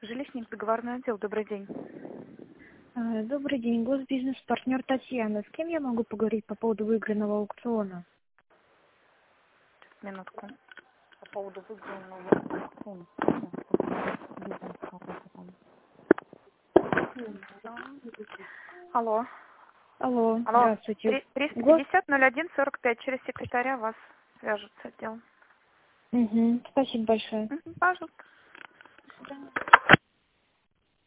Жилищник, договорной отдел. Добрый день. Добрый день, госбизнес-партнер Татьяна. С кем я могу поговорить по поводу выигранного аукциона? Минутку. По поводу выигранного аукциона. Алло. Алло, Алло. здравствуйте. 350-01-45. Через секретаря вас свяжут с отделом. Угу, спасибо большое. Пожалуйста. До свидания.